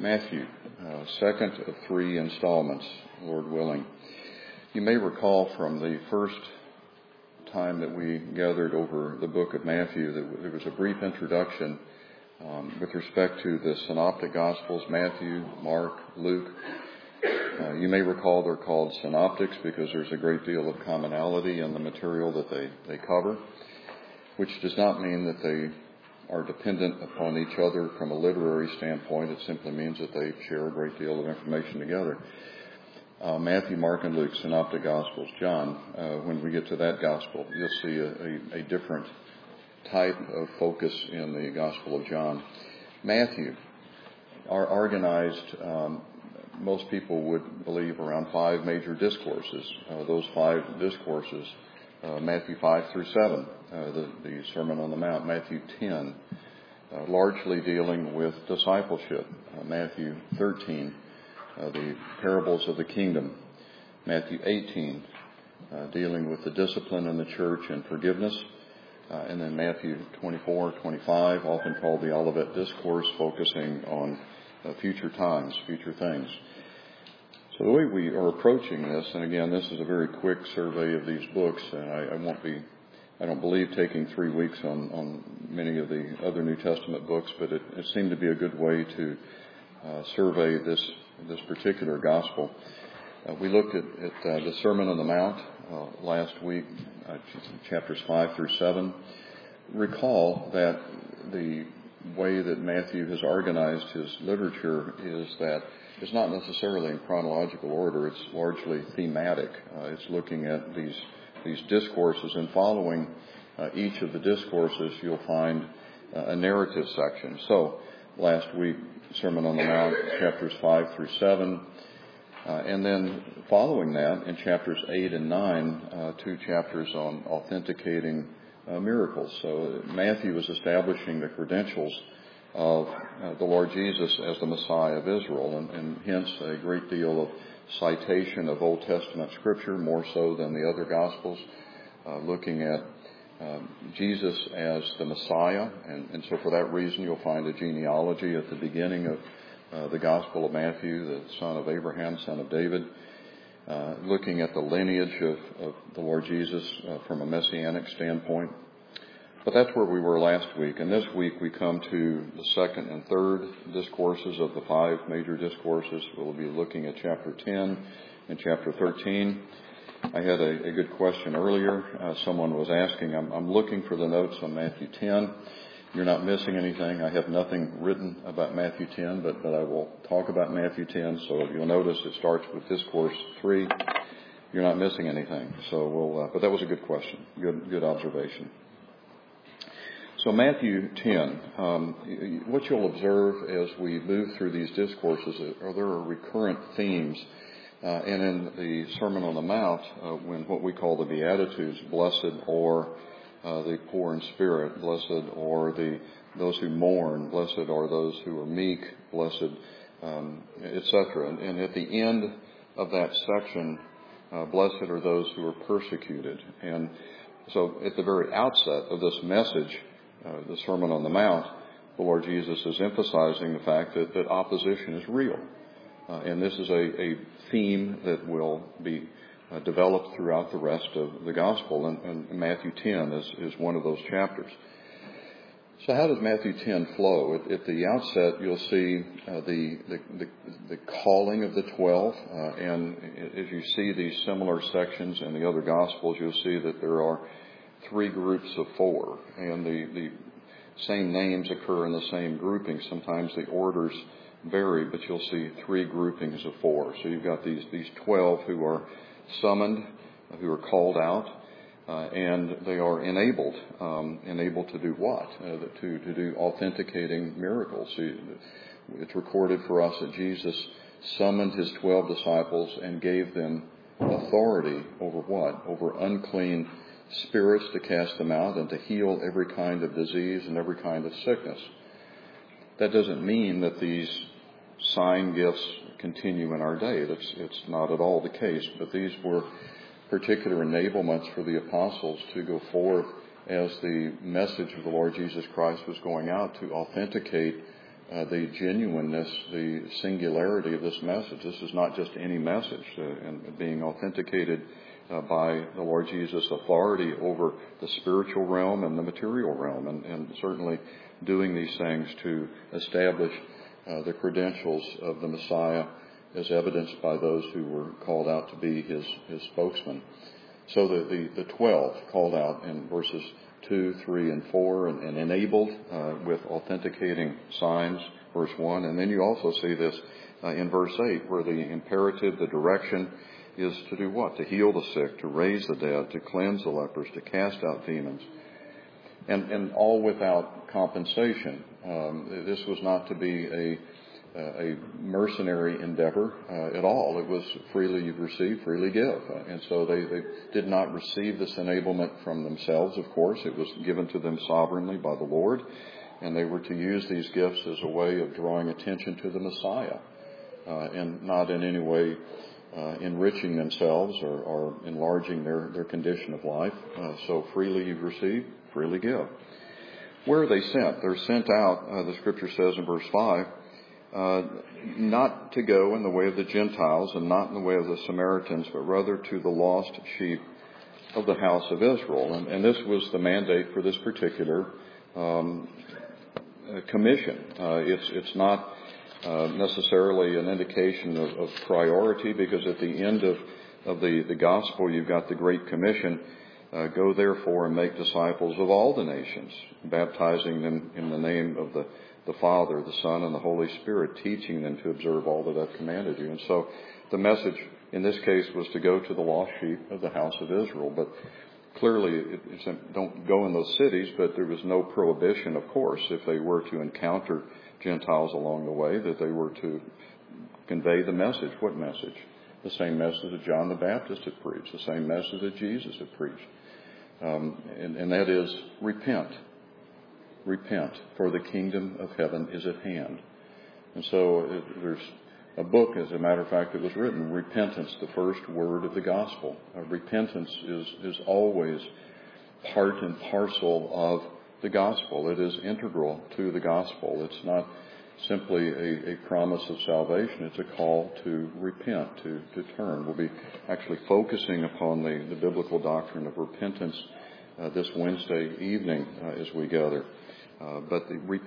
Matthew, second of three installments, Lord willing. You may recall from the first time that we gathered over the book of Matthew that there was a brief introduction with respect to the Synoptic Gospels, Matthew, Mark, Luke. You may recall they're called synoptics because there's a great deal of commonality in the material that they cover, which does not mean that they are dependent upon each other from a literary standpoint. It simply means that they share a great deal of information together. Matthew, Mark, and Luke, Synoptic Gospels. John, when we get to that Gospel, you'll see a different type of focus in the Gospel of John. Matthew are organized, most people would believe, around five major discourses. Those five discourses, Matthew 5 through 7, the Sermon on the Mount, Matthew 10, largely dealing with discipleship, Matthew 13, the parables of the kingdom, Matthew 18, dealing with the discipline in the church and forgiveness, and then Matthew 24, 25, often called the Olivet Discourse, focusing on future times, future things. So the way we are approaching this, and again, this is a very quick survey of these books, and I don't believe taking 3 weeks on many of the other New Testament books, but it seemed to be a good way to survey this particular gospel. We looked at the Sermon on the Mount last week, chapters 5 through 7. Recall that the way that Matthew has organized his literature is that it's not necessarily in chronological order. It's largely thematic. It's looking at these discourses, and following each of the discourses, you'll find a narrative section. So last week, Sermon on the Mount, chapters 5 through 7, and then following that, in chapters 8 and 9, 2 chapters on authenticating miracles. So Matthew is establishing the credentials of the Lord Jesus as the Messiah of Israel, and hence a great deal of citation of Old Testament Scripture, more so than the other Gospels, looking at Jesus as the Messiah, and so for that reason you'll find a genealogy at the beginning of the Gospel of Matthew, the son of Abraham, son of David, looking at the lineage of the Lord Jesus from a messianic standpoint. But that's where we were last week, and this week we come to the second and third discourses of the five major discourses. We'll be looking at chapter 10 and chapter 13. I had a good question earlier. Someone was asking, I'm looking for the notes on Matthew 10. You're not missing anything. I have nothing written about Matthew 10, but I will talk about Matthew 10. So you'll notice it starts with Discourse 3. You're not missing anything. So but that was a good question. Good observation. So Matthew 10, what you'll observe as we move through these discourses are there are recurrent themes. And in the Sermon on the Mount, when what we call the Beatitudes, blessed or the poor in spirit, blessed or those who mourn, blessed are those who are meek, blessed, etc. And at the end of that section, blessed are those who are persecuted. And so at the very outset of this message, the Sermon on the Mount, the Lord Jesus is emphasizing the fact that opposition is real. And this is a theme that will be developed throughout the rest of the Gospel, and Matthew 10 is one of those chapters. So how does Matthew 10 flow? At the outset, you'll see the calling of the 12, and as you see these similar sections in the other Gospels, you'll see that there are 3 groups of 4, and the same names occur in the same groupings. Sometimes the orders vary, but you'll see 3 groupings of 4. So you've got these 12 who are summoned, who are called out, and they are enabled to do what? To do authenticating miracles. It's recorded for us that Jesus summoned his 12 disciples and gave them authority over what? Over unclean spirits, to cast them out and to heal every kind of disease and every kind of sickness. That doesn't mean that these sign gifts continue in our day. It's not at all the case, but these were particular enablements for the apostles to go forth as the message of the Lord Jesus Christ was going out to authenticate the genuineness, the singularity of this message. This is not just any message, and being authenticated by the Lord Jesus' authority over the spiritual realm and the material realm, and certainly doing these things to establish the credentials of the Messiah as evidenced by those who were called out to be his spokesman. So the 12 called out in verses 2, 3, and 4, and enabled with authenticating signs, verse 1. And then you also see this in verse 8, where the imperative, the direction is to do what? To heal the sick, to raise the dead, to cleanse the lepers, to cast out demons. And all without compensation. This was not to be a mercenary endeavor at all. It was freely you've received, freely give. And so they did not receive this enablement from themselves, of course. It was given to them sovereignly by the Lord. And they were to use these gifts as a way of drawing attention to the Messiah and not in any way enriching themselves or enlarging their condition of life. So freely you've received, freely give. Where are they sent? They're sent out, the Scripture says in verse 5, not to go in the way of the Gentiles and not in the way of the Samaritans, but rather to the lost sheep of the house of Israel. And this was the mandate for this particular commission. It's not necessarily an indication of priority, because at the end of the gospel you've got the Great Commission. Go therefore and make disciples of all the nations, baptizing them in the name of the Father, the Son, and the Holy Spirit, teaching them to observe all that I've commanded you. And so the message in this case was to go to the lost sheep of the house of Israel. But clearly, don't go in those cities, but there was no prohibition, of course, if they were to encounter Gentiles along the way, that they were to convey the message. What message? The same message that John the Baptist had preached, the same message that Jesus had preached. And that is, repent. Repent, for the kingdom of heaven is at hand. And so there's a book, as a matter of fact, that was written, Repentance, the first word of the gospel. Repentance is always part and parcel of the gospel. It is integral to the gospel. It's not simply a promise of salvation. It's a call to repent, to turn. We'll be actually focusing upon the biblical doctrine of repentance this Wednesday evening as we gather. But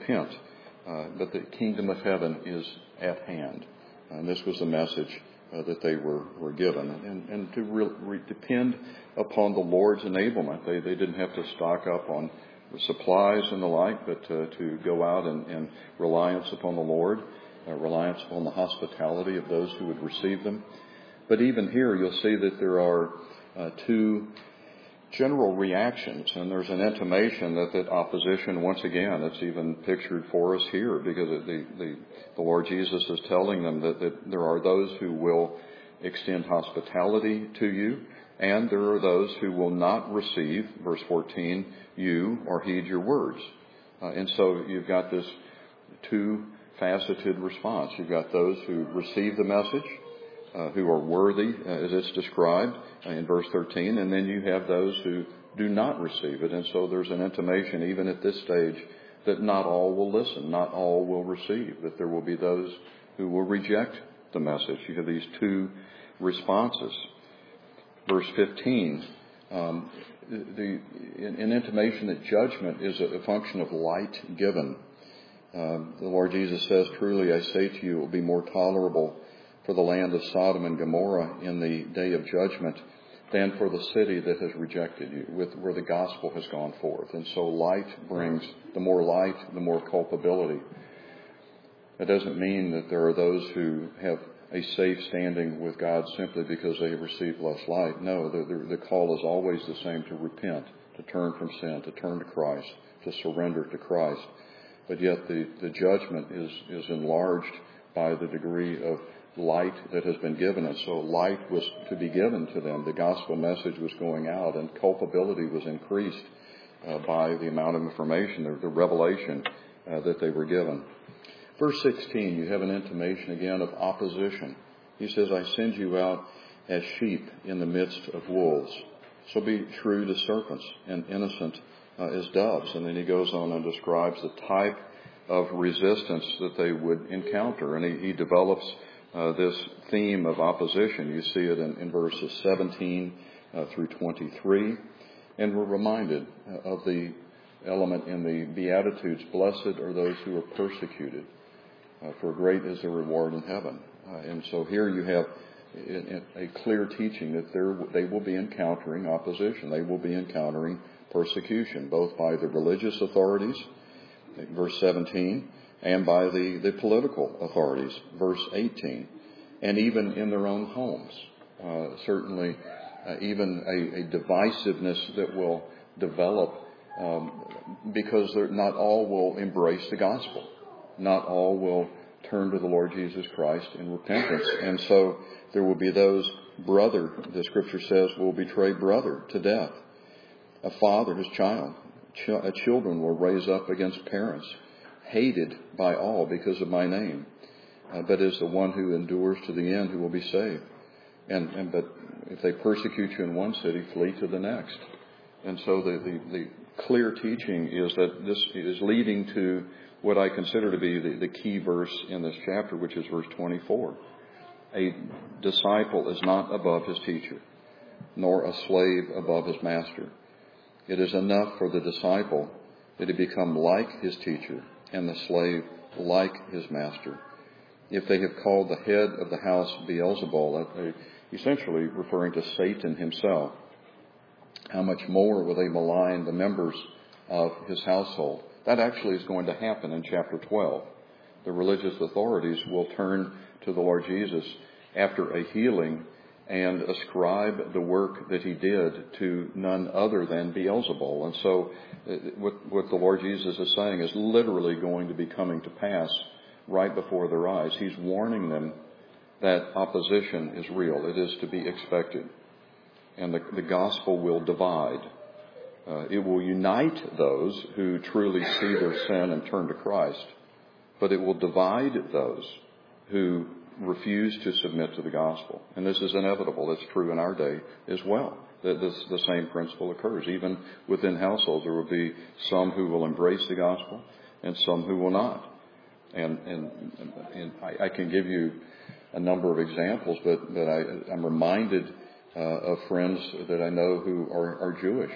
the kingdom of heaven is at hand. And this was the message that they were given. And to depend upon the Lord's enablement. They didn't have to stock up on supplies and the like, but to go out and reliance upon the Lord, reliance upon the hospitality of those who would receive them. But even here, you'll see that there are two general reactions, and there's an intimation that opposition, once again, it's even pictured for us here, because the Lord Jesus is telling them that there are those who will extend hospitality to you, and there are those who will not receive, verse 14, you or heed your words. And so you've got this two-faceted response. You've got those who receive the message, who are worthy, as it's described in verse 13, and then you have those who do not receive it. And so there's an intimation, even at this stage, that not all will listen, not all will receive, that there will be those who will reject the message. You have these two responses. Verse 15, an intimation that judgment is a function of light given. The Lord Jesus says, truly I say to you, it will be more tolerable for the land of Sodom and Gomorrah in the day of judgment than for the city that has rejected you, where the gospel has gone forth. And so light brings, the more light, the more culpability. That doesn't mean that there are those who have a safe standing with God simply because they have received less light. No, the call is always the same, to repent, to turn from sin, to turn to Christ, to surrender to Christ. But yet the judgment is enlarged by the degree of light that has been given. And so light was to be given to them. The gospel message was going out, and culpability was increased by the amount of information, the revelation that they were given. Verse 16, you have an intimation again of opposition. He says, I send you out as sheep in the midst of wolves. So be shrewd as serpents and innocent as doves. And then he goes on and describes the type of resistance that they would encounter. And he develops this theme of opposition. You see it in verses 17 through 23. And we're reminded of the element in the Beatitudes, blessed are those who are persecuted, for great is their reward in heaven. And so here you have a clear teaching that they will be encountering opposition. They will be encountering persecution, both by the religious authorities, verse 17, and by the political authorities, verse 18, and even in their own homes. Certainly, even a divisiveness that will develop because not all will embrace the gospel. Not all will turn to the Lord Jesus Christ in repentance. And so there will be those, brother, the Scripture says, will betray brother to death. A father, his child. Children will raise up against parents, hated by all because of my name. But is the one who endures to the end who will be saved. But if they persecute you in one city, flee to the next. And so the clear teaching is that this is leading to what I consider to be the key verse in this chapter, which is verse 24. A disciple is not above his teacher, nor a slave above his master. It is enough for the disciple that he become like his teacher, and the slave like his master. If they have called the head of the house Beelzebul, essentially referring to Satan himself, how much more will they malign the members of his household? That actually is going to happen in chapter 12. The religious authorities will turn to the Lord Jesus after a healing and ascribe the work that he did to none other than Beelzebul. And so what the Lord Jesus is saying is literally going to be coming to pass right before their eyes. He's warning them that opposition is real. It is to be expected. And the gospel will divide. It will unite those who truly see their sin and turn to Christ. But it will divide those who refuse to submit to the gospel. And this is inevitable. It's true in our day as well. The same principle occurs. Even within households, there will be some who will embrace the gospel and some who will not. And I can give you a number of examples, but I'm reminded of friends that I know who are Jewish.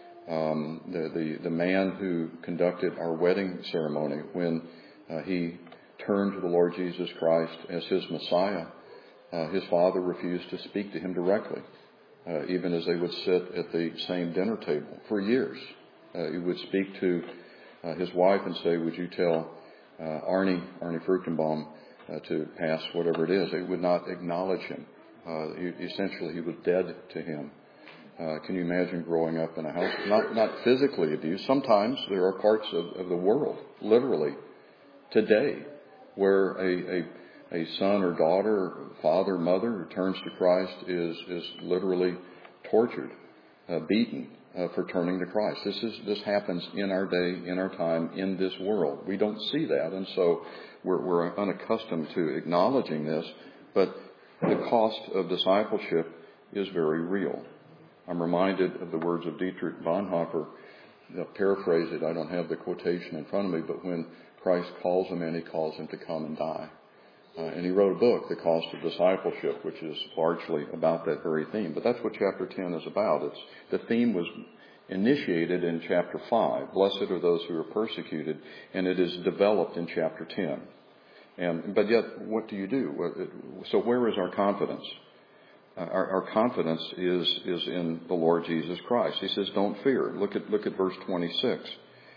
The man who conducted our wedding ceremony, when he turned to the Lord Jesus Christ as his Messiah, his father refused to speak to him directly, even as they would sit at the same dinner table for years. He would speak to his wife and say, "Would you tell Arnie Fruchtenbaum to pass whatever it is?" They would not acknowledge him. Essentially, he was dead to him. Can you imagine growing up in a house, not physically abused? Sometimes there are parts of the world, literally, today, where a son or daughter, father, mother who turns to Christ is literally tortured, beaten for turning to Christ. This happens in our day, in our time, in this world. We don't see that, and so we're unaccustomed to acknowledging this, but the cost of discipleship is very real. I'm reminded of the words of Dietrich Bonhoeffer. I'll paraphrase it. I don't have the quotation in front of me, but when Christ calls him in, he calls him to come and die. And he wrote a book, The Cost of Discipleship, which is largely about that very theme. But that's what chapter 10 is about. The theme was initiated in chapter 5. Blessed are those who are persecuted. And it is developed in chapter 10. But yet, what do you do? So where is our confidence? Our confidence is in the Lord Jesus Christ. He says, don't fear. Look at verse 26.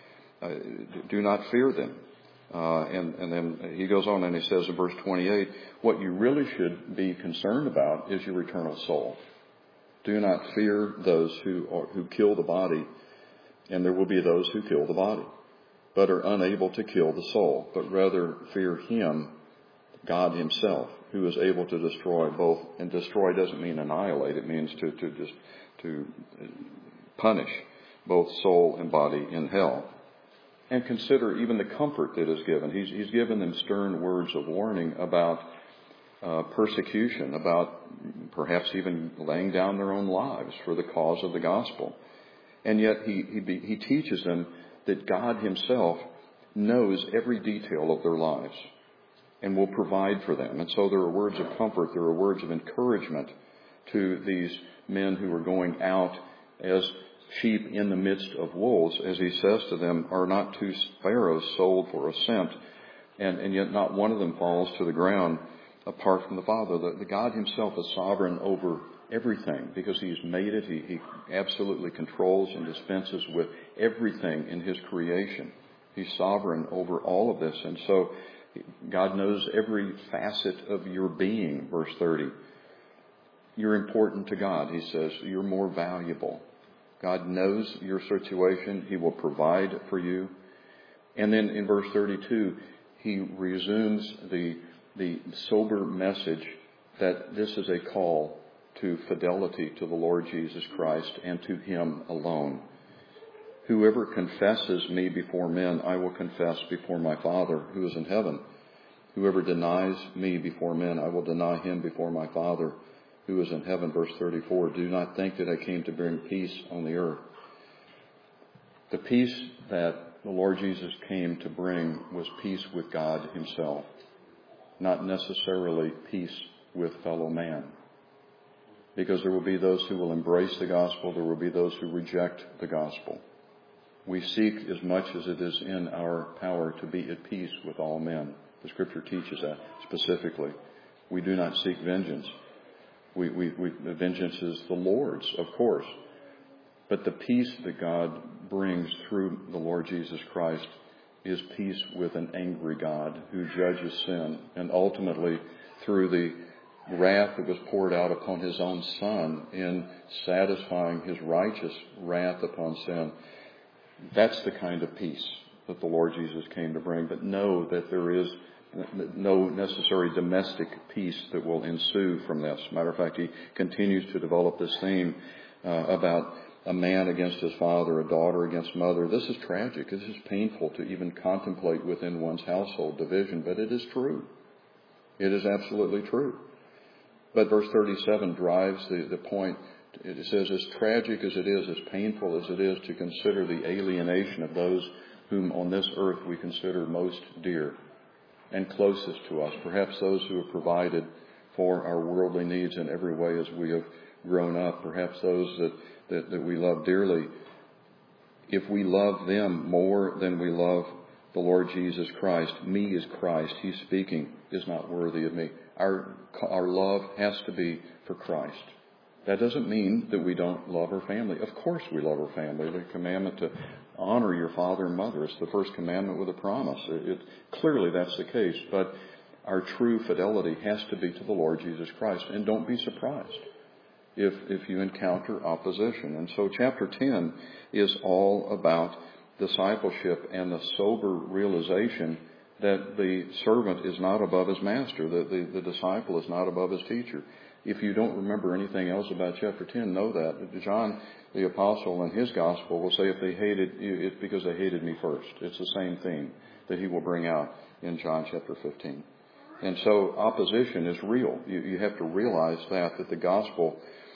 Do not fear them. And then he goes on and he says in verse 28, what you really should be concerned about is your eternal soul. Do not fear those who kill the body, and there will be those who kill the body, but are unable to kill the soul, but rather fear him, God himself, who is able to destroy both. And destroy doesn't mean annihilate. It means to punish both soul and body in hell. And consider even the comfort that is given. He's given them stern words of warning about persecution, about perhaps even laying down their own lives for the cause of the gospel. And yet he teaches them that God himself knows every detail of their lives and will provide for them. And so there are words of comfort, there are words of encouragement to these men who are going out as sheep in the midst of wolves. As he says to them, are not 2 sparrows sold for a cent, and yet not one of them falls to the ground apart from the Father. The God himself is sovereign over everything because he's made it. He absolutely controls and dispenses with everything in his creation. He's sovereign over all of this. And so God knows every facet of your being, verse 30. You're important to God, he says. You're more valuable. God knows your situation. He will provide for you. And then in verse 32, he resumes the sober message that this is a call to fidelity to the Lord Jesus Christ and to him alone. Whoever confesses me before men, I will confess before my Father who is in heaven. Whoever denies me before men, I will deny him before my Father who is in heaven. Verse 34, do not think that I came to bring peace on the earth. The peace that the Lord Jesus came to bring was peace with God himself, not necessarily peace with fellow man. Because there will be those who will embrace the gospel, there will be those who reject the gospel. We seek as much as it is in our power to be at peace with all men. The Scripture teaches that specifically. We do not seek vengeance. Vengeance is the Lord's, of course. But the peace that God brings through the Lord Jesus Christ is peace with an angry God who judges sin. And ultimately, through the wrath that was poured out upon his own Son in satisfying his righteous wrath upon sin, that's the kind of peace that the Lord Jesus came to bring. But know that there is no necessary domestic peace that will ensue from this. Matter of fact, he continues to develop this theme about a man against his father, a daughter against mother. This is tragic. This is painful to even contemplate within one's household division, but it is true. It is absolutely true. But verse 37 drives the point. It says, as tragic as it is, as painful as it is to consider the alienation of those whom on this earth we consider most dear and closest to us, perhaps those who have provided for our worldly needs in every way as we have grown up, perhaps those that we love dearly. If we love them more than we love the Lord Jesus Christ, me is Christ, he's speaking, is not worthy of me. Our love has to be for Christ. That doesn't mean that we don't love our family. Of course we love our family. The commandment to honor your father and mother is the first commandment with a promise. Clearly that's the case. But our true fidelity has to be to the Lord Jesus Christ. And don't be surprised if you encounter opposition. And so chapter 10 is all about discipleship and the sober realization that the servant is not above his master, that the disciple is not above his teacher. If you don't remember anything else about chapter 10, know that. John, the apostle, in his gospel will say if they hated you, it's because they hated me first. It's the same theme that he will bring out in John chapter 15. And so opposition is real. You have to realize that the gospel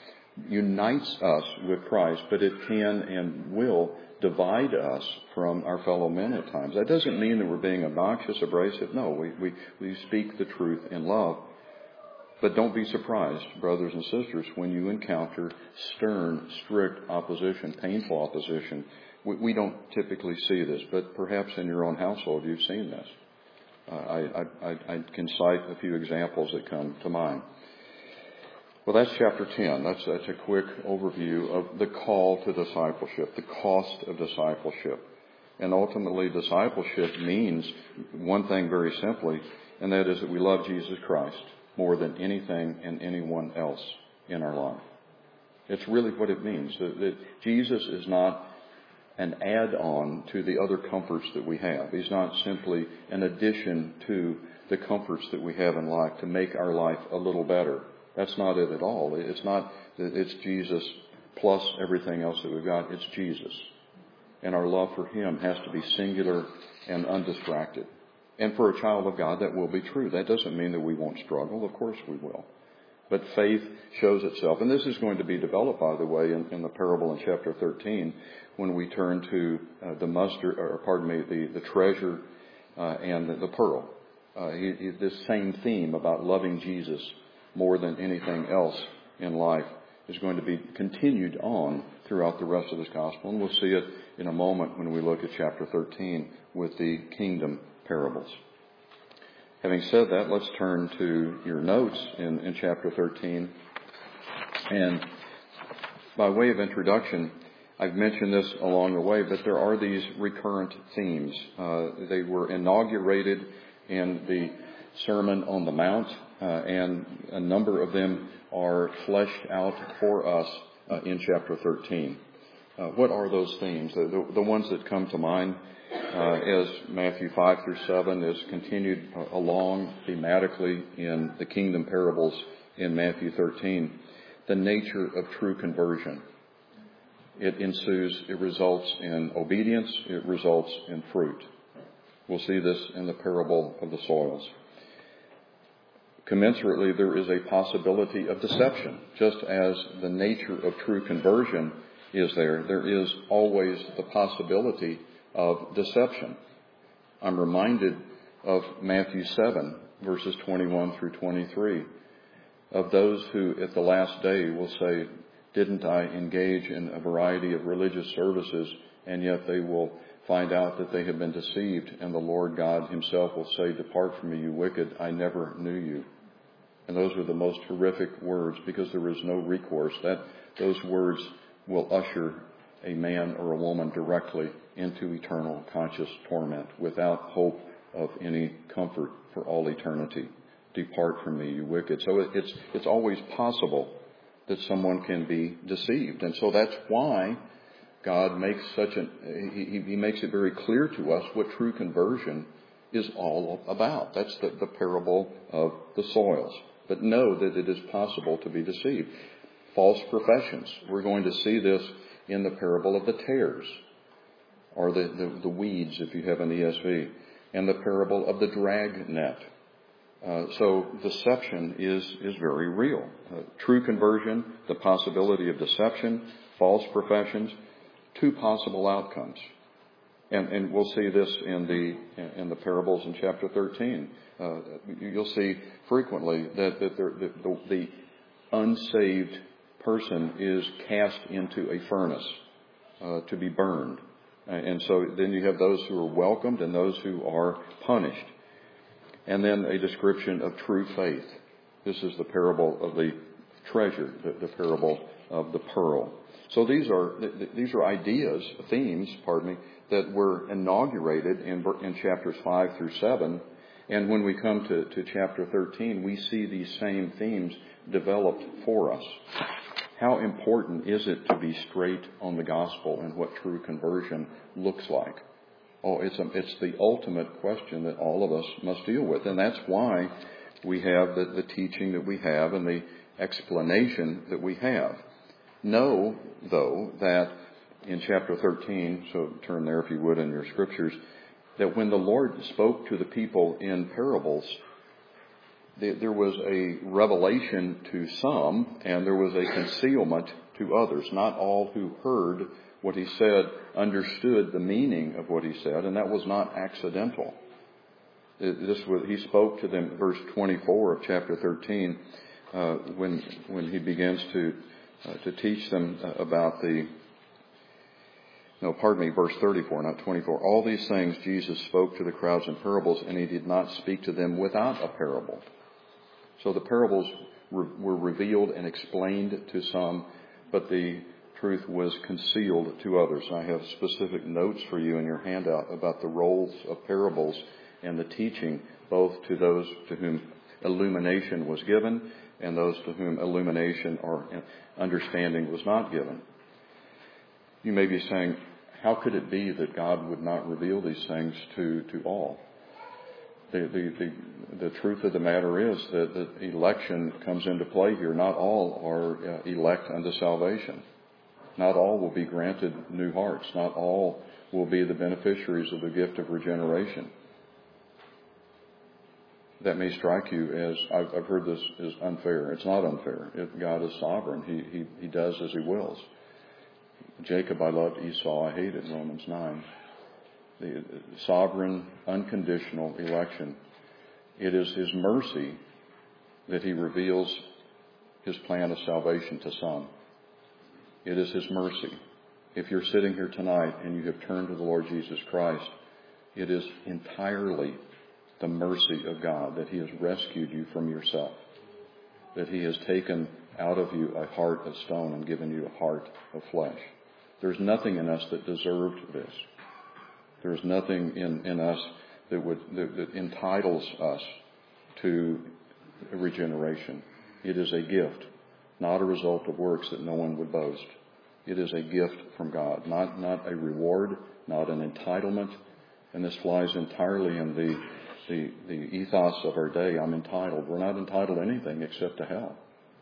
unites us with Christ, but it can and will divide us from our fellow men at times. That doesn't mean that we're being obnoxious, abrasive. No, we speak the truth in love. But don't be surprised, brothers and sisters, when you encounter stern, strict opposition, painful opposition. We don't typically see this, but perhaps in your own household you've seen this. I can cite a few examples that come to mind. Well, that's chapter 10. That's a quick overview of the call to discipleship, the cost of discipleship. And ultimately, discipleship means one thing very simply, and that is that we love Jesus Christ more than anything and anyone else in our life. It's really what it means. That Jesus is not an add-on to the other comforts that we have. He's not simply an addition to the comforts that we have in life to make our life a little better. That's not it at all. It's not that it's Jesus plus everything else that we've got. It's Jesus. And our love for him has to be singular and undistracted. And for a child of God, that will be true. That doesn't mean that we won't struggle. Of course we will. But faith shows itself. And this is going to be developed, by the way, in the parable in chapter 13 when we turn to the treasure and the pearl. This same theme about loving Jesus more than anything else in life is going to be continued on throughout the rest of this gospel. And we'll see it in a moment when we look at chapter 13 with the kingdom parables. Having said that, let's turn to your notes in chapter 13. And by way of introduction, I've mentioned this along the way, but there are these recurrent themes. They were inaugurated in the Sermon on the Mount, and a number of them are fleshed out for us in chapter 13. What are those themes? The ones that come to mind as Matthew 5 through 7 is continued along thematically in the kingdom parables in Matthew 13. The nature of true conversion. It ensues, it results in obedience, it results in fruit. We'll see this in the parable of the soils. Commensurately, there is a possibility of deception. Just as the nature of true conversion is there is always the possibility of deception. I'm reminded of Matthew 7, verses 21 through 23, of those who at the last day will say, didn't I engage in a variety of religious services, and yet they will find out that they have been deceived, and the Lord God himself will say, depart from me, you wicked, I never knew you. And those are the most horrific words, because there is no recourse. Those words will usher a man or a woman directly into eternal conscious torment without hope of any comfort for all eternity. Depart from me, you wicked. So it's always possible that someone can be deceived. And so that's why God makes he makes it very clear to us what true conversion is all about. That's the parable of the soils. But know that it is possible to be deceived. False professions. We're going to see this in the parable of the tares, or the weeds, if you have an ESV, and the parable of the drag net. So deception is very real. True conversion, the possibility of deception, false professions, two possible outcomes. And we'll see this in the parables in chapter 13. You'll see frequently that the unsaved person is cast into a furnace to be burned. And so then you have those who are welcomed and those who are punished. And then a description of true faith. This is the parable of the treasure, the parable of the pearl. So these are ideas, themes, that were inaugurated in chapters 5 through 7. And when we come to chapter 13, we see these same themes developed for us. How important is it to be straight on the gospel and what true conversion looks like? Oh, it's the ultimate question that all of us must deal with. And that's why we have the teaching that we have and the explanation that we have. Know, though, that in chapter 13, so turn there if you would in your scriptures, that when the Lord spoke to the people in parables, there was a revelation to some and there was a concealment to others. Not all who heard what he said understood the meaning of what he said, and that was not accidental. He spoke to them, verse 24 of chapter 13, when he begins to teach them about verse 34, not 24. All these things Jesus spoke to the crowds in parables, and he did not speak to them without a parable. So the parables were revealed and explained to some, but the truth was concealed to others. I have specific notes for you in your handout about the roles of parables and the teaching, both to those to whom illumination was given and those to whom illumination or understanding was not given. You may be saying, how could it be that God would not reveal these things to all? The truth of the matter is that election comes into play here. Not all are elect unto salvation. Not all will be granted new hearts. Not all will be the beneficiaries of the gift of regeneration. that may strike you as, I've heard this is unfair. It's not unfair. God is sovereign. He does as He wills. Jacob I loved, Esau I hated, Romans 9. The sovereign, unconditional election. It is His mercy that He reveals His plan of salvation to some. It is His mercy. If you're sitting here tonight and you have turned to the Lord Jesus Christ, it is entirely the mercy of God that He has rescued you from yourself, that He has taken out of you a heart of stone and given you a heart of flesh. There's nothing in us that deserved this. There's nothing in us that entitles us to regeneration. It is a gift, not a result of works that no one would boast. It is a gift from God, not a reward, not an entitlement. And this flies entirely in the ethos of our day. I'm entitled. We're not entitled to anything except to hell.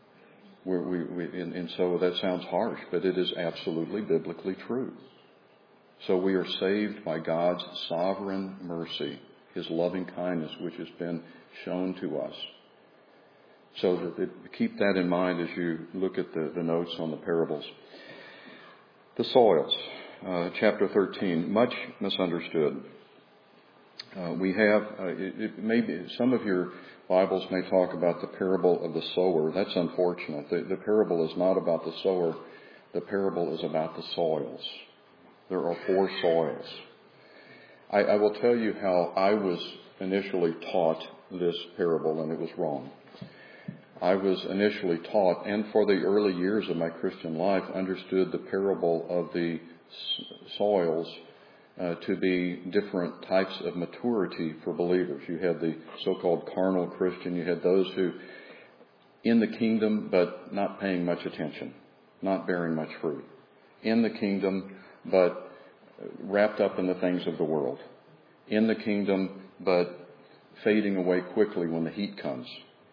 And so that sounds harsh, but it is absolutely biblically true. So we are saved by God's sovereign mercy, His loving kindness, which has been shown to us. So keep that in mind as you look at the notes on the parables. The soils, chapter 13, much misunderstood. We have, maybe some of your Bibles may talk about the parable of the sower. That's unfortunate. The parable is not about the sower. The parable is about the soils. There are 4 soils. I will tell you how I was initially taught this parable, and it was wrong. I was initially taught, and for the early years of my Christian life, understood the parable of the soils to be different types of maturity for believers. You had the so-called carnal Christian. You had those who in the kingdom but not paying much attention, not bearing much fruit. In the kingdom but wrapped up in the things of the world. In the kingdom but fading away quickly when the heat comes.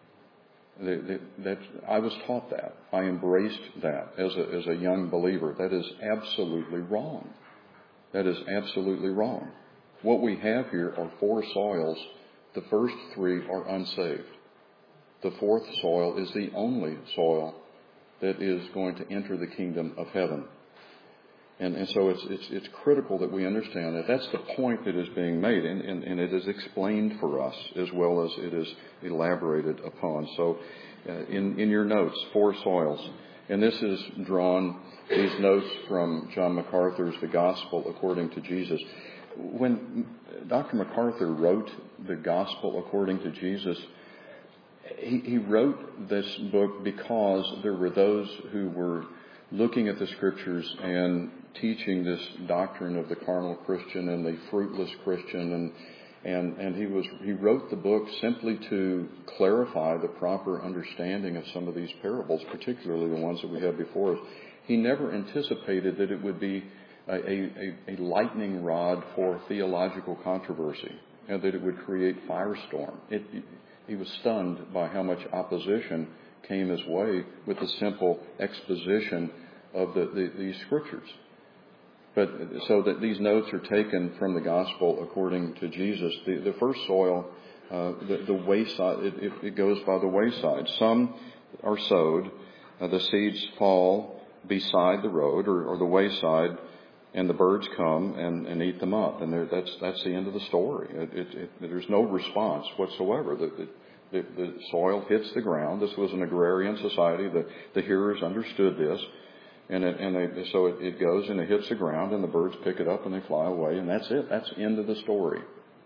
I was taught that. I embraced that as a young believer. That is absolutely wrong. That is absolutely wrong. What we have here are 4 soils. The first 3 are unsaved. The 4th soil is the only soil that is going to enter the kingdom of heaven. And so it's critical that we understand that. That's the point that is being made, and it is explained for us as well as it is elaborated upon. So in your notes, 4 soils. And this is drawn, these notes from John MacArthur's The Gospel According to Jesus. When Dr. MacArthur wrote The Gospel According to Jesus, he wrote this book because there were those who were looking at the Scriptures and teaching this doctrine of the carnal Christian and the fruitless Christian, and he wrote the book simply to clarify the proper understanding of some of these parables, particularly the ones that we have before us. He never anticipated that it would be a lightning rod for theological controversy and that it would create firestorm. He was stunned by how much opposition came his way with the simple exposition of these Scriptures. But so that these notes are taken from the Gospel according to Jesus. The first soil, the wayside, it goes by the wayside. Some are sowed. The seeds fall beside the road or the wayside, and the birds come and eat them up. And that's the end of the story. There's no response whatsoever. The soil hits the ground. This was an agrarian society. The hearers understood this. So it goes and it hits the ground, and the birds pick it up and they fly away, and that's it. That's the end of the story.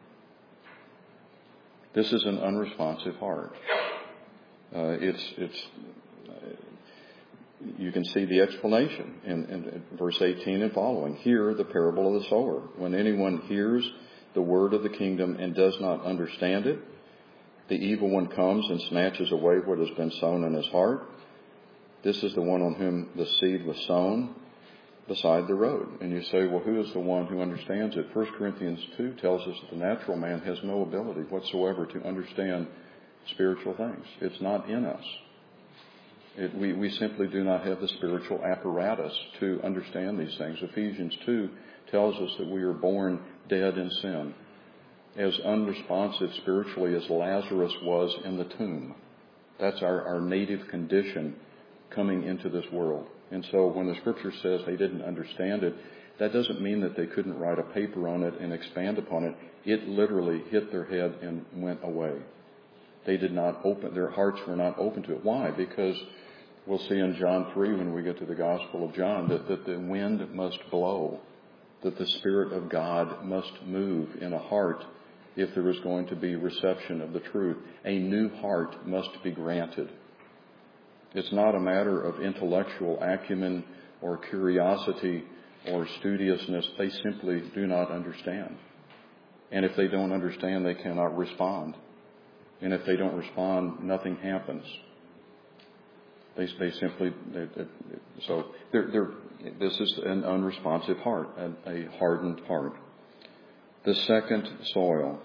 This is an unresponsive heart. You can see the explanation in verse 18 and following. Hear the parable of the sower. When anyone hears the word of the kingdom and does not understand it, the evil one comes and snatches away what has been sown in his heart. This is the one on whom the seed was sown beside the road. And you say, well, who is the one who understands it? 1 Corinthians 2 tells us that the natural man has no ability whatsoever to understand spiritual things. It's not in us. We simply do not have the spiritual apparatus to understand these things. Ephesians 2 tells us that we are born dead in sin. as unresponsive spiritually as Lazarus was in the tomb. That's our native condition coming into this world. And so when the Scripture says they didn't understand it, that doesn't mean that they couldn't write a paper on it and expand upon it. It literally hit their head and went away. They did not open, their hearts were not open to it. Why? Because we'll see in John 3 when we get to the Gospel of John that the wind must blow, that the Spirit of God must move in a heart if there is going to be reception of the truth. A new heart must be granted. It's not a matter of intellectual acumen or curiosity or studiousness. They simply do not understand. And if they don't understand, they cannot respond. And if they don't respond, nothing happens. This is an unresponsive heart, a hardened heart. The second soil.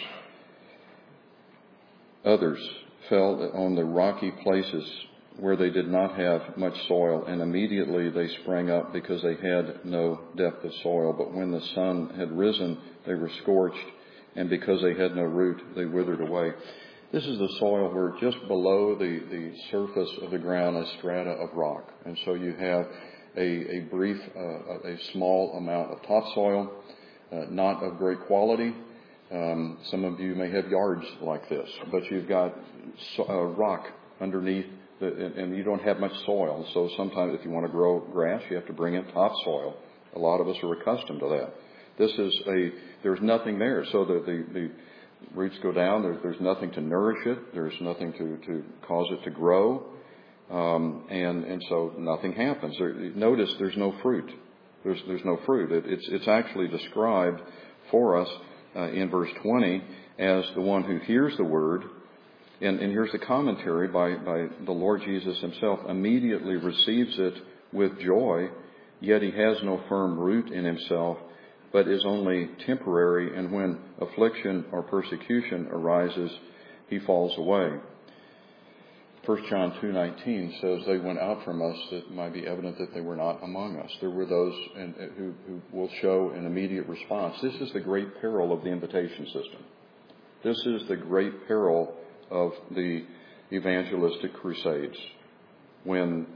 Others fell on the rocky places where they did not have much soil, and immediately they sprang up because they had no depth of soil. But when the sun had risen, they were scorched, and because they had no root, they withered away. This is the soil where just below the surface of the ground a strata of rock. And so you have a small amount of topsoil, not of great quality. Some of you may have yards like this, but you've got rock underneath, and you don't have much soil. So sometimes if you want to grow grass, you have to bring in topsoil. A lot of us are accustomed to that. There's nothing there. So the roots go down. There's nothing to nourish it. There's nothing to cause it to grow. And so nothing happens. Notice there's no fruit. There's no fruit. It's actually described for us in verse 20 as the one who hears the word. And here's the commentary by the Lord Jesus himself. Immediately receives it with joy, yet he has no firm root in himself, but is only temporary, and when affliction or persecution arises, he falls away. 1 John 2:19 says, they went out from us that it might be evident that they were not among us. There were those who will show an immediate response. This is the great peril of the invitation system. This is the great peril of the evangelistic crusades. And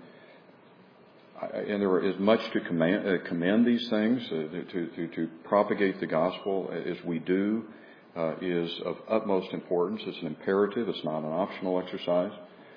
there is much to commend these things, to propagate the gospel as we do is of utmost importance. It's an imperative. It's not an optional exercise.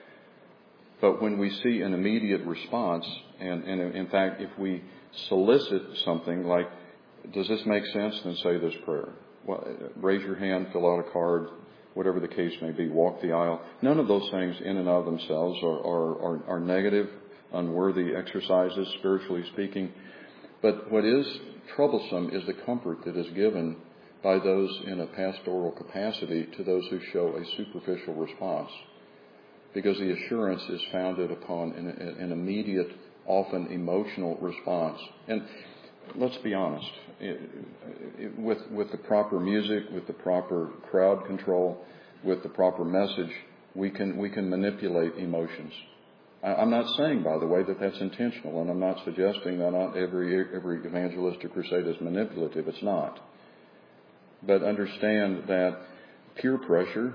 But when we see an immediate response, and in fact, if we solicit something like, does this make sense? Then say this prayer. Well, raise your hand, fill out a card, whatever the case may be, walk the aisle. None of those things in and of themselves are negative, unworthy exercises, spiritually speaking. But what is troublesome is the comfort that is given by those in a pastoral capacity to those who show a superficial response. Because the assurance is founded upon an immediate, often emotional response. And let's be honest, with the proper music, with the proper crowd control, with the proper message, we can manipulate emotions. I'm not saying, by the way, that that's intentional, and I'm not suggesting that not every evangelistic crusade is manipulative. It's not. But understand that peer pressure,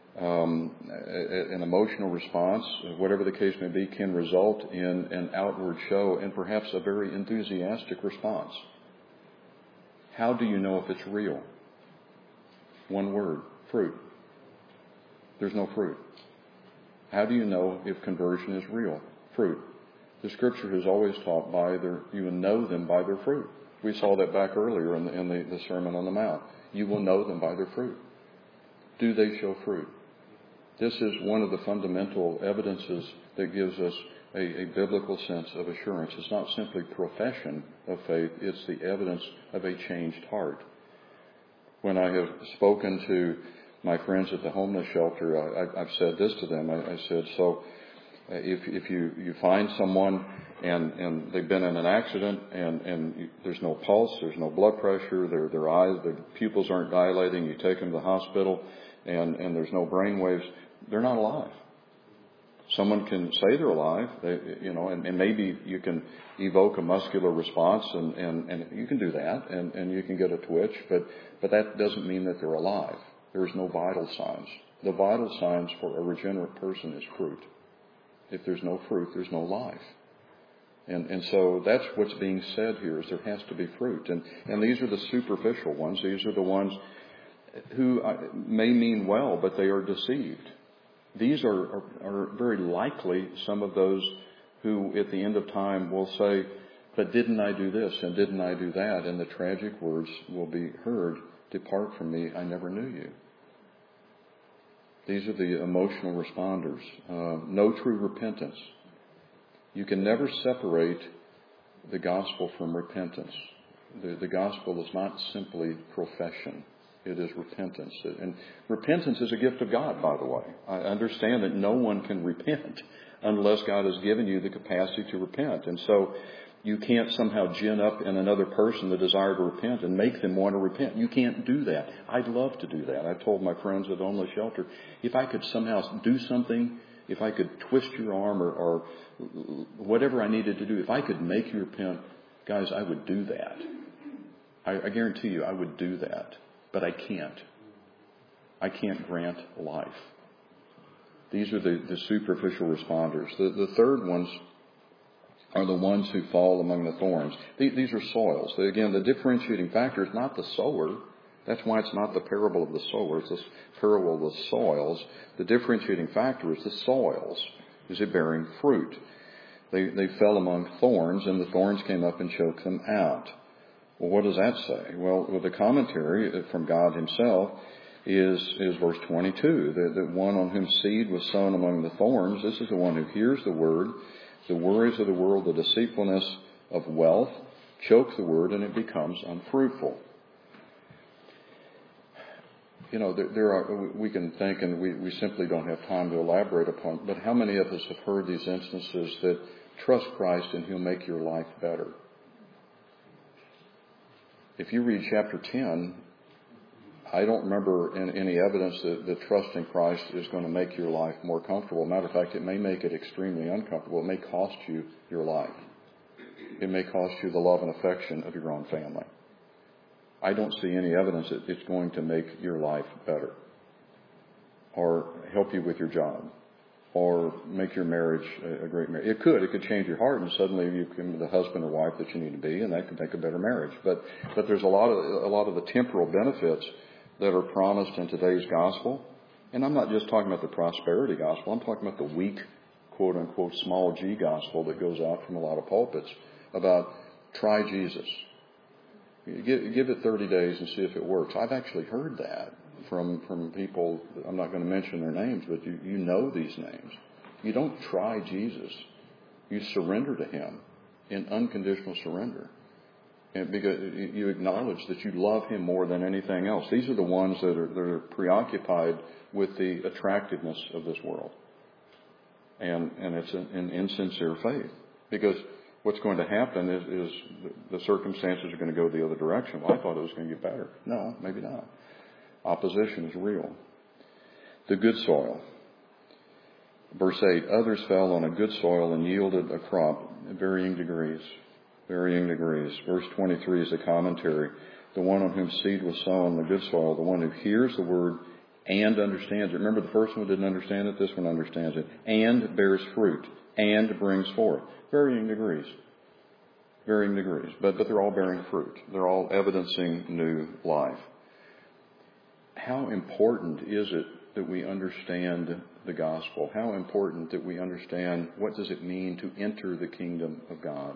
an emotional response, whatever the case may be, can result in an outward show and perhaps a very enthusiastic response. How do you know if it's real? One word: fruit. There's no fruit. How do you know if conversion is real? Fruit. The Scripture has always taught you will know them by their fruit. We saw that back earlier in the Sermon on the Mount. You will know them by their fruit. Do they show fruit? This is one of the fundamental evidences that gives us a biblical sense of assurance. It's not simply profession of faith, it's the evidence of a changed heart. When I have spoken to my friends at the homeless shelter, I've said this to them. I said, so if you find someone and they've been in an accident and there's no pulse, there's no blood pressure, their eyes, their pupils aren't dilating, you take them to the hospital and there's no brain waves, they're not alive. Someone can say they're alive, and maybe you can evoke a muscular response, and you can do that, and you can get a twitch, but that doesn't mean that they're alive. There's no vital signs. The vital signs for a regenerate person is fruit. If there's no fruit, there's no life. And so that's what's being said here, is there has to be fruit. And these are the superficial ones. These are the ones who may mean well, but they are deceived. These are very likely some of those who at the end of time will say, but didn't I do this and didn't I do that? And the tragic words will be heard, depart from me, I never knew you. These are the emotional responders. No true repentance. You can never separate the gospel from repentance. The gospel is not simply profession. It is repentance. And repentance is a gift of God, by the way. I understand that no one can repent unless God has given you the capacity to repent. And so you can't somehow gin up in another person the desire to repent and make them want to repent. You can't do that. I'd love to do that. I told my friends at Homeless Shelter, if I could somehow do something, if I could twist your arm or whatever I needed to do, if I could make you repent, guys, I would do that. I guarantee you I would do that. But I can't. I can't grant life. These are the superficial responders. The third ones are the ones who fall among the thorns. These are soils. Again, the differentiating factor is not the sower. That's why it's not the parable of the sower. It's the parable of the soils. The differentiating factor is the soils. Is it bearing fruit? They fell among thorns, and the thorns came up and choked them out. Well, what does that say? Well, the commentary from God himself is verse 22. The one on whom seed was sown among the thorns, this is the one who hears the word. The worries of the world, the deceitfulness of wealth, choke the word, and it becomes unfruitful. We can think, and we simply don't have time to elaborate upon, but how many of us have heard these instances that trust Christ and he'll make your life better? If you read chapter 10, I don't remember any evidence that trusting Christ is going to make your life more comfortable. Matter of fact, it may make it extremely uncomfortable. It may cost you your life. It may cost you the love and affection of your own family. I don't see any evidence that it's going to make your life better or help you with your job or make your marriage a great marriage. It could change your heart, and suddenly you can be the husband or wife that you need to be, and that could make a better marriage. But there's a lot of the temporal benefits that are promised in today's gospel. And I'm not just talking about the prosperity gospel. I'm talking about the weak, quote unquote, small g gospel that goes out from a lot of pulpits about try Jesus. Give it 30 days and see if it works. I've actually heard that from people. I'm not going to mention their names, but you know these names. You don't try Jesus. You surrender to him in unconditional surrender. And because you acknowledge that you love him more than anything else. These are the ones that are preoccupied with the attractiveness of this world. And it's an insincere faith. Because what's going to happen is the circumstances are going to go the other direction. Well, I thought it was going to get better. No, maybe not. Opposition is real. The good soil. Verse 8, others fell on a good soil and yielded a crop at varying degrees. Varying degrees. Verse 23 is the commentary. The one on whom seed was sown, the good soil, the one who hears the word and understands it. Remember, the first one didn't understand it. This one understands it. And bears fruit. And brings forth. Varying degrees. Varying degrees. But they're all bearing fruit. They're all evidencing new life. How important is it that we understand the gospel? How important that we understand what does it mean to enter the kingdom of God?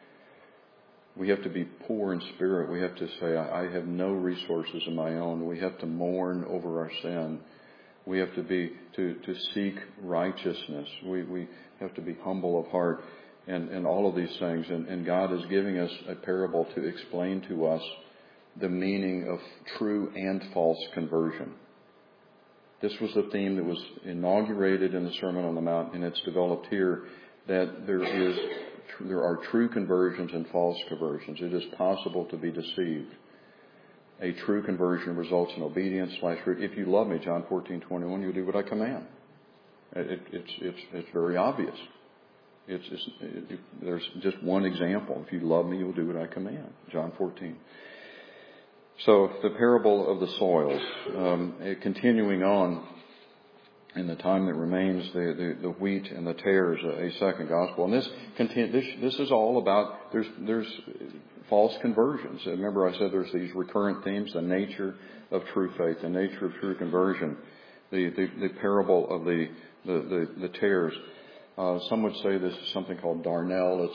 We have to be poor in spirit. We have to say, I have no resources of my own. We have to mourn over our sin. We have to seek righteousness. We have to be humble of heart and all of these things. And God is giving us a parable to explain to us the meaning of true and false conversion. This was the theme that was inaugurated in the Sermon on the Mount, and it's developed here that there are true conversions and false conversions. It is possible to be deceived. A true conversion results in obedience / fruit. If you love me, John 14:21, you do what I command. It's very obvious. There's just one example. If you love me, you'll do what I command. John 14. So the parable of the soils, continuing on in the time that remains, the wheat and the tares, a second gospel. And this is all about, there's false conversions. Remember I said there's these recurrent themes, the nature of true faith, the nature of true conversion, the parable of the tares. Some would say this is something called darnel.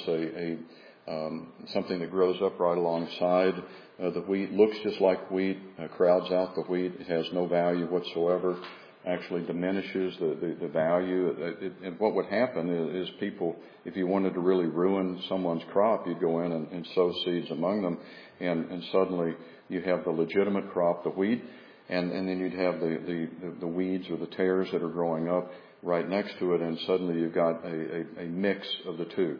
It's something that grows up right alongside the wheat, looks just like wheat, crowds out the wheat. It has no value whatsoever, actually diminishes the value. And what would happen is people, if you wanted to really ruin someone's crop, you'd go in and sow seeds among them, and suddenly you have the legitimate crop, the wheat, and then you'd have the weeds or the tares that are growing up right next to it, and suddenly you've got a mix of the two.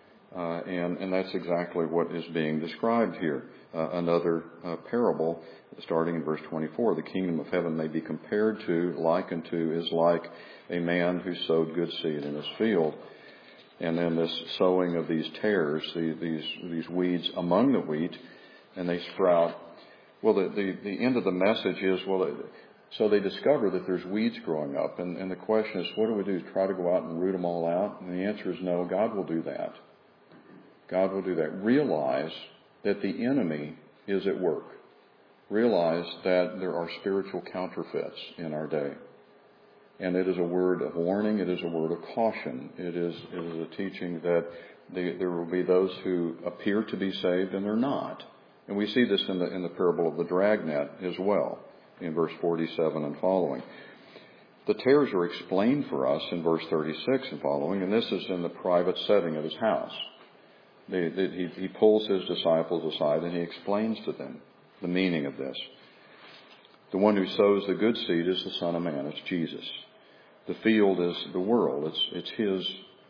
And that's exactly what is being described here. Another parable, starting in verse 24. The kingdom of heaven may be compared to, likened to, is like a man who sowed good seed in his field. And then this sowing of these tares, these weeds among the wheat, and they sprout. Well, the end of the message is, so they discover that there's weeds growing up. And the question is, what do we do? Try to go out and root them all out? And the answer is no, God will do that. God will do that. Realize that the enemy is at work. Realize that there are spiritual counterfeits in our day. And it is a word of warning. It is a word of caution. It is a teaching that there will be those who appear to be saved and they're not. And we see this in the parable of the dragnet as well, in verse 47 and following. The tares are explained for us in verse 36 and following, and this is in the private setting of his house. He pulls his disciples aside and he explains to them the meaning of this. The one who sows the good seed is the Son of Man. It's Jesus. The field is the world. It's his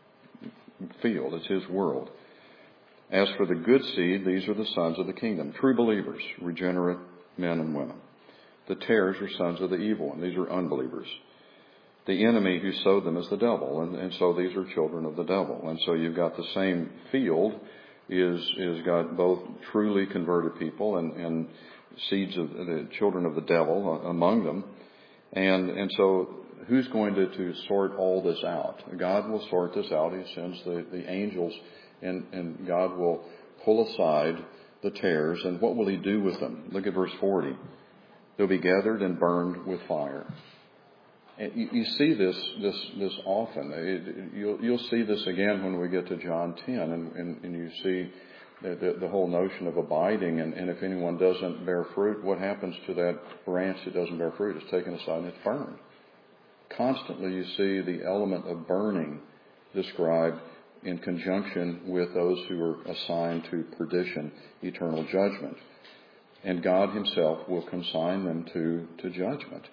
field. It's his world. As for the good seed, these are the sons of the kingdom, true believers, regenerate men and women. The tares are sons of the evil one. These are unbelievers. The enemy who sowed them is the devil, and so these are children of the devil. And so you've got the same field is got both truly converted people and seeds of the children of the devil among them. And so who's going to sort all this out? God will sort this out. He sends the angels, and God will pull aside the tares. And what will he do with them? Look at verse 40. They'll be gathered and burned with fire. And you see this often. You'll see this again when we get to John 10, and you see the whole notion of abiding. And if anyone doesn't bear fruit, what happens to that branch that doesn't bear fruit? It's taken aside and it's burned. Constantly you see the element of burning described in conjunction with those who are assigned to perdition, eternal judgment. And God himself will consign them to judgment.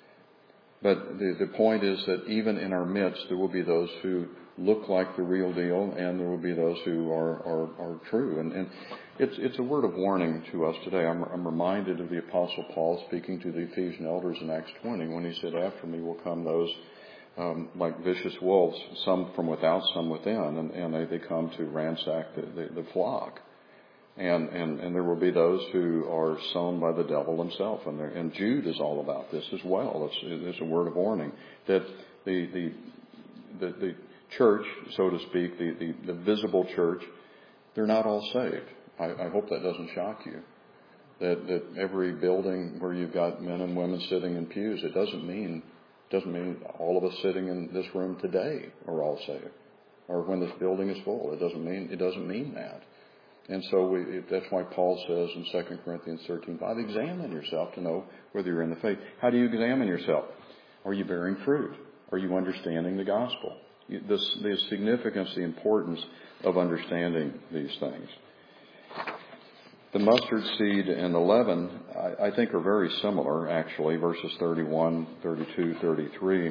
But the point is that even in our midst, there will be those who look like the real deal, and there will be those who are true. And it's a word of warning to us today. I'm reminded of the Apostle Paul speaking to the Ephesian elders in Acts 20 when he said, "After me will come those like vicious wolves, some from without, some within, and they come to ransack the flock." And there will be those who are sown by the devil himself. And Jude is all about this as well. It's a word of warning that the church, so to speak, the visible church, they're not all saved. I hope that doesn't shock you. That every building where you've got men and women sitting in pews, it doesn't mean all of us sitting in this room today are all saved. Or when this building is full. It doesn't mean that. And so that's why Paul says in 2 Corinthians 13:5, examine yourself to know whether you're in the faith. How do you examine yourself? Are you bearing fruit? Are you understanding the gospel? The significance, the importance of understanding these things. The mustard seed and the leaven, I think, are very similar, actually. Verses 31, 32, 33.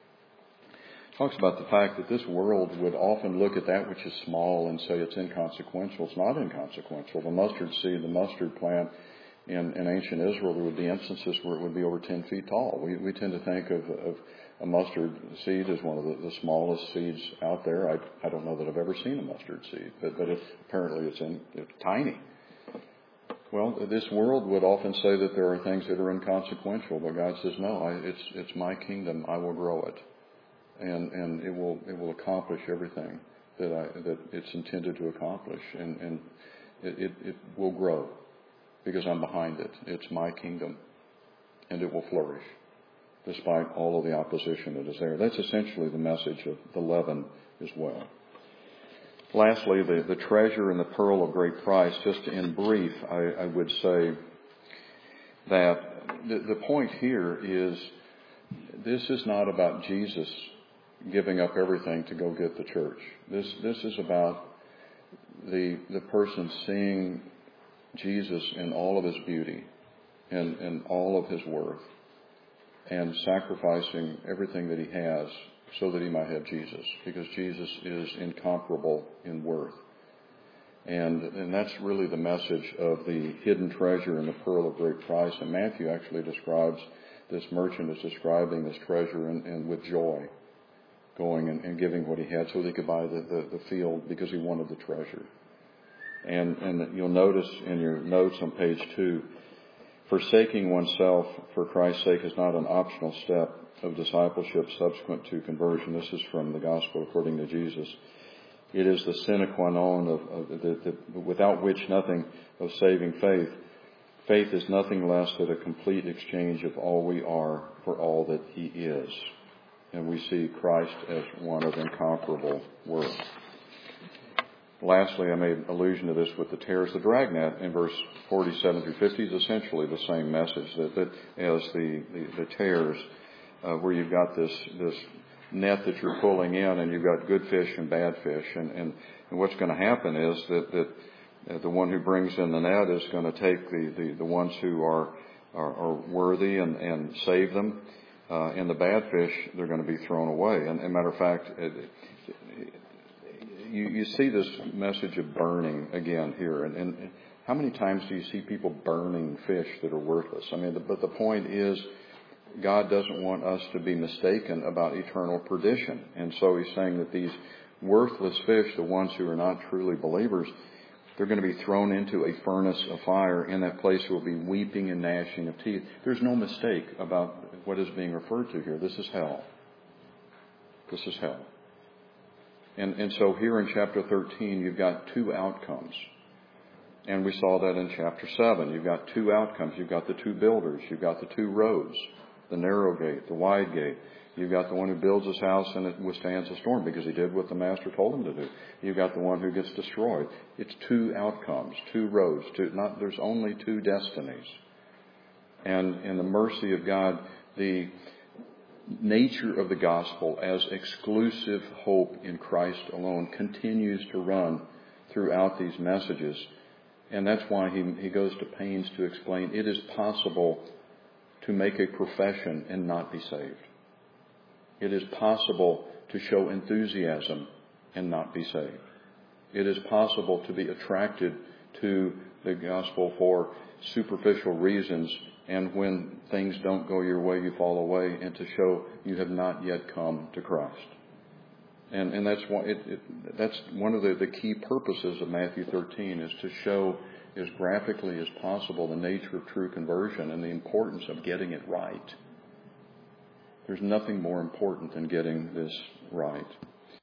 Talks about the fact that this world would often look at that which is small and say it's inconsequential. It's not inconsequential. The mustard seed, the mustard plant in ancient Israel, there would be instances where it would be over 10 feet tall. We tend to think of A mustard seed is one of the smallest seeds out there. I don't know that I've ever seen a mustard seed, but apparently it's tiny. Well, this world would often say that there are things that are inconsequential, but God says, no, it's my kingdom. I will grow it, and it will accomplish everything that it's intended to accomplish, and it will grow because I'm behind it. It's my kingdom, and it will flourish despite all of the opposition that is there. That's essentially the message of the leaven as well. Lastly, the treasure and the pearl of great price. Just in brief, I would say that the point here is this is not about Jesus giving up everything to go get the church. This is about the person seeing Jesus in all of his beauty and all of his worth and sacrificing everything that he has so that he might have Jesus, because Jesus is incomparable in worth. And that's really the message of the hidden treasure and the pearl of great price. And Matthew actually describes this merchant as describing this treasure and with joy, going and giving what he had so that he could buy the field because he wanted the treasure. And you'll notice in your notes on page 2, forsaking oneself for Christ's sake is not an optional step of discipleship subsequent to conversion. This is from the Gospel according to Jesus. It is the sine qua non of without which nothing of saving faith. Faith is nothing less than a complete exchange of all we are for all that he is. And we see Christ as one of incomparable worth. Lastly, I made allusion to this with the tares. The dragnet in verse 47 through 50 is essentially the same message that as the tares, where you've got this net that you're pulling in, and you've got good fish and bad fish, and what's going to happen is that the one who brings in the net is going to take the ones who are worthy and save them, and the bad fish, they're going to be thrown away. And matter of fact, you see this message of burning again here, and how many times do you see people burning fish that are worthless? I mean, but the point is, God doesn't want us to be mistaken about eternal perdition. And so he's saying that these worthless fish, the ones who are not truly believers, they're going to be thrown into a furnace of fire. In that place will be weeping and gnashing of teeth. There's no mistake about what is being referred to here. This is hell. This is hell. And so here in chapter 13, you've got two outcomes. And we saw that in chapter 7. You've got two outcomes. You've got the two builders. You've got the two roads. The narrow gate, the wide gate. You've got the one who builds his house and it withstands a storm because he did what the master told him to do. You've got the one who gets destroyed. It's two outcomes, two roads. There's only two destinies. And in the mercy of God, the nature of the gospel as exclusive hope in Christ alone continues to run throughout these messages. And that's why he goes to pains to explain it is possible to make a profession and not be saved. It is possible to show enthusiasm and not be saved. It is possible to be attracted to the gospel for superficial reasons, and when things don't go your way, you fall away, and to show you have not yet come to Christ. And that's why that's one of the key purposes of Matthew 13 is to show as graphically as possible the nature of true conversion and the importance of getting it right. There's nothing more important than getting this right.